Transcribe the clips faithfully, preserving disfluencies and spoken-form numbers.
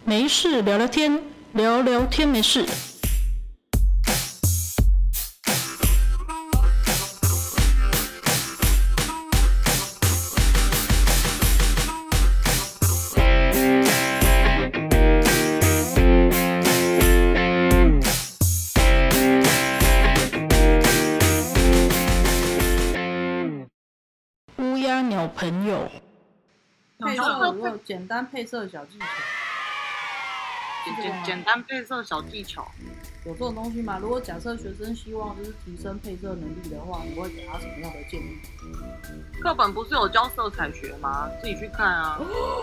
没事聊聊天，聊聊天没事。乌鸦鸟朋友， 配色有个简单配色小技巧。 简简简单配色小技巧， 有这种东西吗？如果假设学生希望就是提升配色能力的话，你会给他什么样的建议？ 课本不是有教色彩学吗？自己去看啊。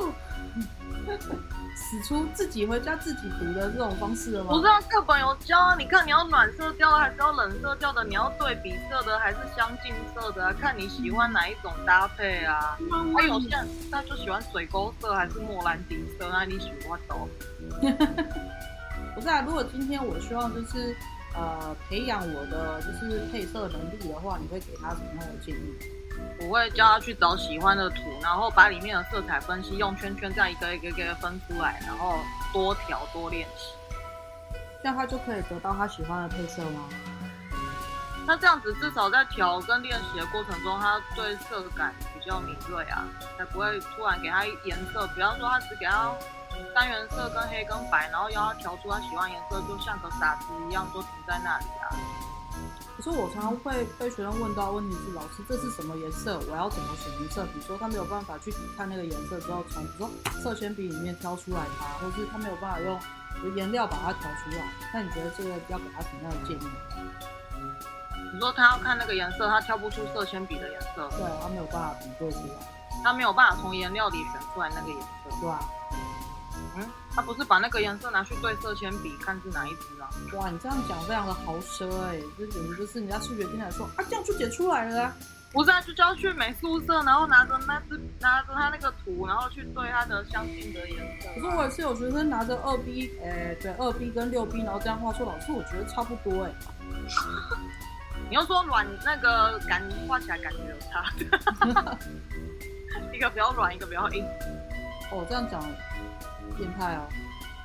使出自己回家自己读的这种方式了吗？ 不是啊，课本有教啊。你看你要暖色调的还是要冷色调的？你要对比色的还是相近色的啊？看你喜欢哪一种搭配啊。还、嗯、有些人他就喜欢水沟色还是莫兰迪色，那你喜欢都。 不是啊，如果今天我希望就是呃培养我的就是配色能力的话，你会给他什么样的建议？ 我会叫他去找喜欢的图，然后把里面的色彩分析用圈圈这样一个一个一个分出来，然后多调多练习， 这样他就可以得到他喜欢的配色吗？ 那这样子至少在调跟练习的过程中，他对色感比较敏锐啊，才不会突然给他颜色，比方说他只给他三原色跟黑跟白，然后要他调出他喜欢颜色，就像个傻子一样，就停在那里啊。 可是我常常会被学生问到问题是，老师这是什么颜色？我要怎么选颜色？比如说他没有办法去看那个颜色之后，从比如说色铅笔里面挑出来它，或是他没有办法用颜料把它调出来。那你觉得这个要给他什么样的建议？ 你说他要看那个颜色，他挑不出色铅笔的颜色， 对，他没有办法比对出来， 他没有办法从颜料里选出来那个颜色， 对吧？ 嗯，他不是把那个颜色拿去对色铅笔看是哪一支啊？ 哇，你这样讲非常的豪奢哎、欸，这简直就是人家数学天才说啊，这样就解出来了、啊。 不是啊，就叫去美术社，然后拿着那支拿着他那个图，然后去对它的相近的颜色、啊。 可是我也是有学生拿着二 B， 哎、欸，对，二 B 跟六 B， 然后这样画出，老师我觉得差不多哎、欸。 你又说软那个感画起来感觉有差，一个比较软，一个比较硬。 哦，这样讲变态哦。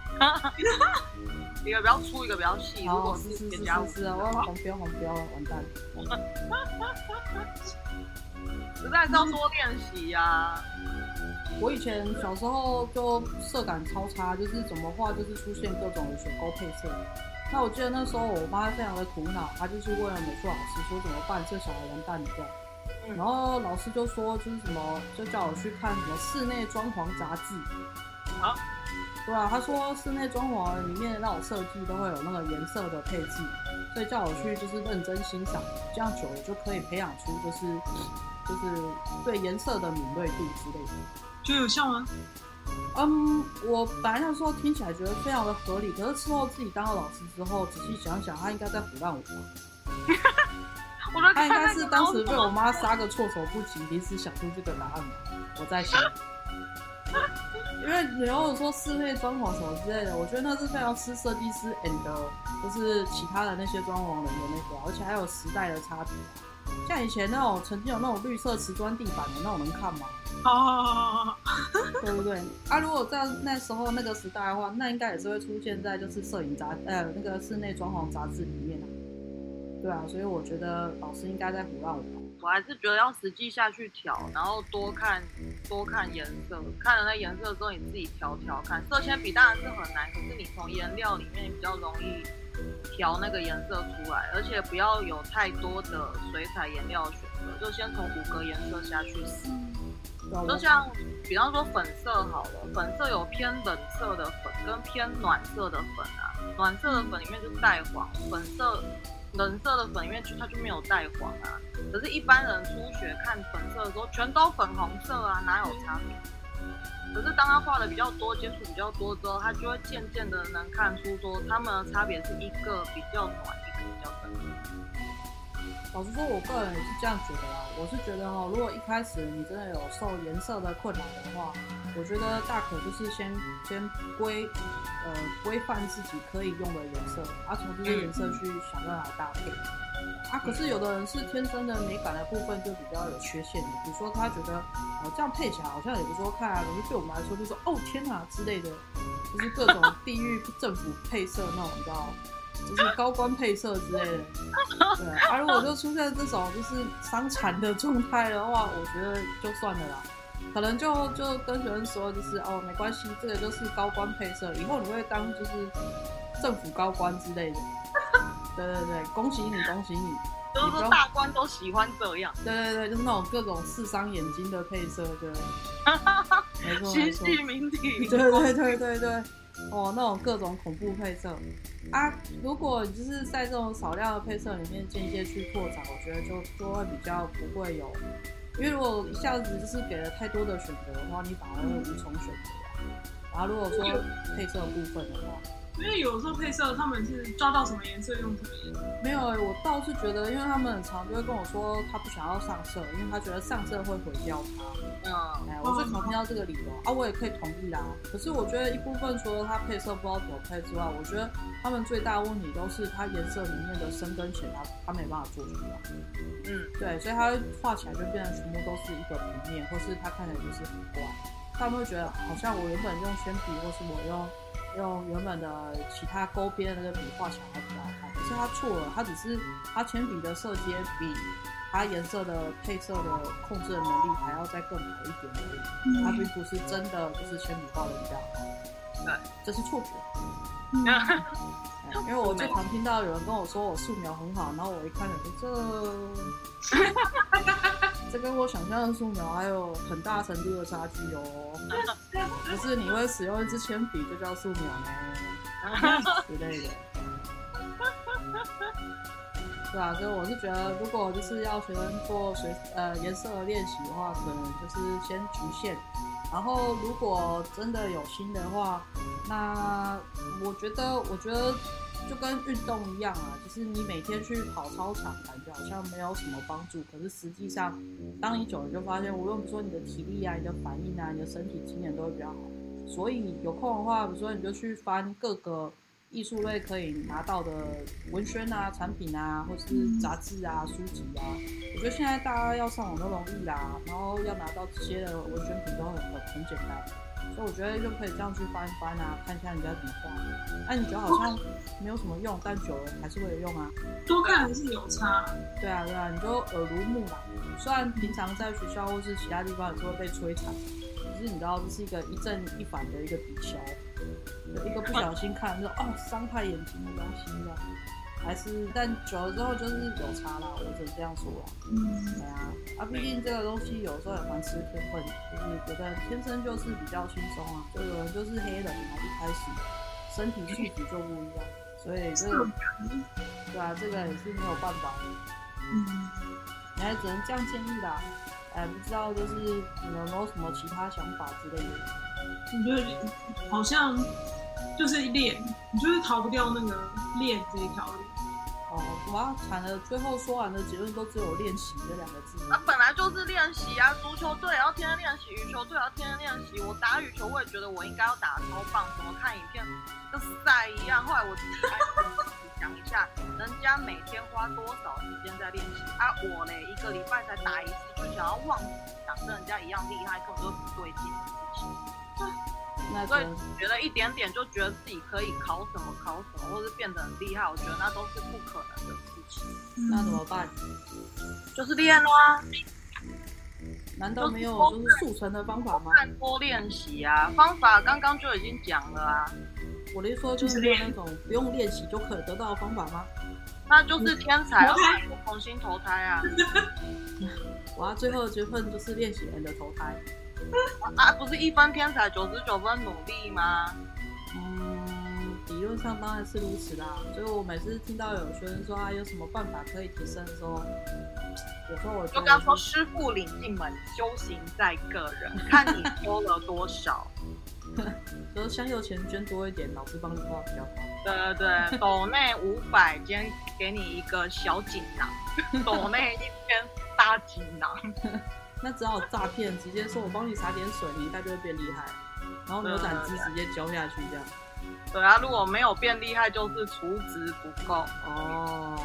一个比较粗，一个比较细。如果是是是加是是啊，我要黄标黄标了，完蛋。 实在是要多练习呀。 我以前小时候就色感超差，就是怎么画就是出现各种的水沟配色。那我记得那时候我妈非常的苦恼，她就是问了美术老师说怎么办，这小孩完蛋掉。嗯、然后老师就说就是什么，就叫我去看什么室内装潢杂志。 啊？ 对啊，他说室内装潢里面的那种设计都会有那个颜色的配置，所以叫我去就是认真欣赏，这样久了就可以培养出就是就是对颜色的敏锐度之类的。 觉得有效吗？ 嗯，我本来那时候听起来觉得非常的合理，可是之后自己当了老师之后，仔细想想，他应该在唬烂我。他应该是当时被我妈杀个措手不及，临时想出这个答案吧。我在想。因为你如果说室内装潢什么之类的，我觉得那是非常吃设计师 and 就是其他的那些装潢人的那个，而且还有时代的差别。像以前那种曾经有那种绿色瓷砖地板的那种能看吗？ 好好好好好， 对不对？啊，如果在那时候那个时代的话，那应该也是会出现在就是摄影杂呃那个室内装潢杂志里面啊。对啊，所以我觉得老师应该在唬烂我。 我还是觉得要实际下去调，然后多看多看颜色，看了那颜色之后，你自己调调看。色铅笔当然是很难，可是你从颜料里面比较容易调那个颜色出来，而且不要有太多的水彩颜料选择，就先从五个颜色下去试。就像比方说粉色好了，粉色有偏冷色的粉跟偏暖色的粉啊，暖色的粉里面就带黄，粉色。冷色的粉里面它就没有带黄啊，可是一般人初学看粉色的时候全都粉红色啊，哪有差别？可是当他画的比较多，接触比较多之后，他就会渐渐的能看出说他们的差别是一个比较暖，一个比较冷。 老实说，我个人也是这样觉得啦。我是觉得哦，如果一开始你真的有受颜色的困扰的话，我觉得大可就是先先规呃规范自己可以用的颜色，啊从这些颜色去想办法搭配。 啊，可是有的人是天生的美感的部分就比较有缺陷的，比如说他觉得哦这样配起来好像也不错看啊，可是对我们来说就说哦天哪之类的，就是各种地域政府配色那种，你知道，就是高官配色之类的。对啊，如果就出现这种就是伤残的状态的话，我觉得就算了啦。可能就就跟学生说，就是哦没关系，这个就是高官配色，以后你会当就是政府高官之类的。对对对，恭喜你，恭喜你！ 就是说大官都喜欢这样。 对对对，就是那种各种刺伤眼睛的配色，对。没错没错。 新系名体。 对对对对对，哦，那种各种恐怖配色啊，如果就是在这种少量的配色里面间接去拓展，我觉得就就会比较不会有，因为如果一下子就是给了太多的选择的话，你反而会无从选择。然后如果说配色部分的话。 因为有时候配色他们是抓到什么颜色用什么颜色。 没有、欸，我倒是觉得，因为他们很常就会跟我说，他不想要上色，因为他觉得上色会毁掉他。嗯，哎，我最常听到这个理由啊，我也可以同意啦。可是我觉得一部分除了他配色不知道怎么配之外，我觉得他们最大的问题都是他颜色里面的深跟浅，他他没办法做出来。嗯，对，所以他画起来就变成全部都是一个平面，或是他看起来就是很怪。他们会觉得好像我原本用铅笔，或是我用。用原本的其他勾边的那个笔画起来还比较好看，可是他错了，他只是他铅笔的色阶比他颜色的配色的控制的能力还要再更好一点而已，他并不是真的就是铅笔画的比较好，对，这是错觉。因为我最常听到有人跟我说我素描很好，然后我一看就说这这跟我想象的素描还有很大程度的差距哦。不是你会使用一支铅笔就叫素描呢之类的。对啊，所以我是觉得，如果就是要学生做水呃颜色的练习的话，可能就是先局限。然后如果真的有心的话，那我觉得，我觉得就跟运动一样啊，就是你每天去跑操场，感觉好像没有什么帮助，可是实际上，当你久了就发现，无论说你的体力啊、你的反应啊、你的身体机能都会比较好。所以有空的话，比如说你就去翻各个艺术类可以拿到的文宣啊、产品啊，或是杂志啊、书籍啊。我觉得现在大家要上网都容易啦，然后要拿到这些的文宣品都很很很简单，所以我觉得就可以这样去翻一翻啊，看一下人家怎么画。那、啊、你觉得好像没有什么用，但久了还是会有用啊。 多看还是有差。对啊对啊，你就耳濡目染。虽然平常在学校或是其他地方也是会被摧残，可是你知道这是一个一正一反的一个抵消。一个不小心看就哦伤害眼睛的东西这样，还是但久了之后就是有差啦，我只能这样说啦。嗯，对啊，啊毕竟这个东西有时候也蛮吃天分的，就是有的人天生就是比较轻松啊，就有人就是黑人嘛，一开始身体素质就不一样，所以这个对啊，这个也是没有办法的。嗯，你还只能这样建议啦。哎，不知道就是你有没有什么其他想法之类的？ 我觉得好像就是练，你就是逃不掉那个练这一条路。 哦，哇，惨了！最后说完的结论都只有练习这两个字。 那、啊、本来就是练习啊，足球队也要天天练习，羽球队也要天天练习。我打羽球，我也觉得我应该要打得超棒，怎么看影片跟赛一样。后来我自己开始想一下，人家每天花多少时间在练习啊？我嘞一个礼拜才打一次，就想要忘记想跟人家一样厉害，根本就不对劲的事情。 那所以觉得一点点就觉得自己可以考什么考什么，或是变得很厉害，我觉得那都是不可能的事情。 那怎么办？ 就是练咯啊！ 难道没有就是速成的方法吗？ 多练习啊！方法刚刚就已经讲了啊。 我的意思说就是没有那种不用练习就可以得到的方法吗？ 那就是天才要重新投胎啊！ 哇，最后的结论就是练习人的投胎。 啊，不是一分天才九十九分努力吗？ 嗯，理论上当然是如此啦。所以我每次听到有学生说啊有什么办法可以提升的时候，有时候我就刚说师父领进门，修行在个人，看你修了多少。 就是香油钱捐多一点，老师帮你画比较好。 对对对，斗内五百，今天给你一个小锦囊，斗内一篇大锦囊。 那只好诈骗，直接说我帮你撒点水，你应该就会变厉害，然后牛胆汁直接浇下去这样。 对啊，如果没有变厉害，就是储值不够。 哦。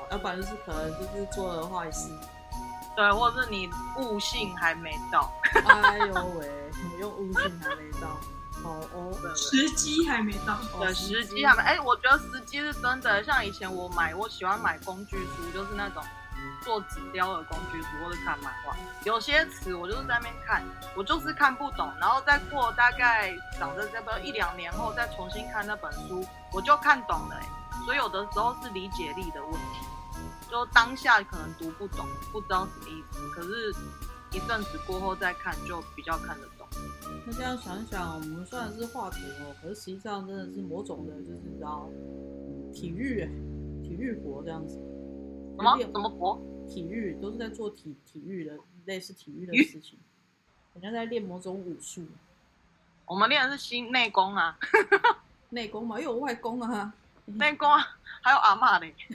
要不然就是可能就是做了坏事。 对，或者是你悟性还没到。 哎呦喂，你用悟性还没到。哦哦， 时机还没到。 对，时机还没。哎，我觉得时机是真的。像以前我买，我喜欢买工具书，就是那种做纸雕的工具书，或者看漫画。有些词我就是在那边看，我就是看不懂，然后再过大概长着这个一两年后，再重新看那本书，我就看懂了。所以有的时候是理解力的问题。就当下可能读不懂，不知道什么意思，可是一阵子过后再看就比较看得懂。 那这样想一想，我们虽然是画图哦，可是实际上真的是某种的，就是你知道，体育，体育活这样子。 什么什么活？ 体育都是在做体体育的，类似体育的事情，好像在练某种武术。 我们练的是心内功啊， 内功嘛，又有外功啊， 内功啊，还有阿嬷嘞。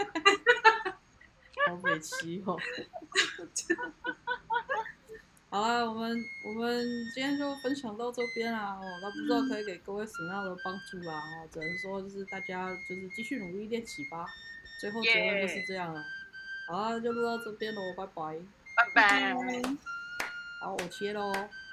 好北齐哦！好啦，我们我们今天就分享到这边啦哦，那不知道可以给各位什么样的帮助啦哦，只能说就是大家就是继续努力练习吧。最后结论就是这样了。好啦，就录到这边喽，拜拜。 拜拜。 好，我切喽。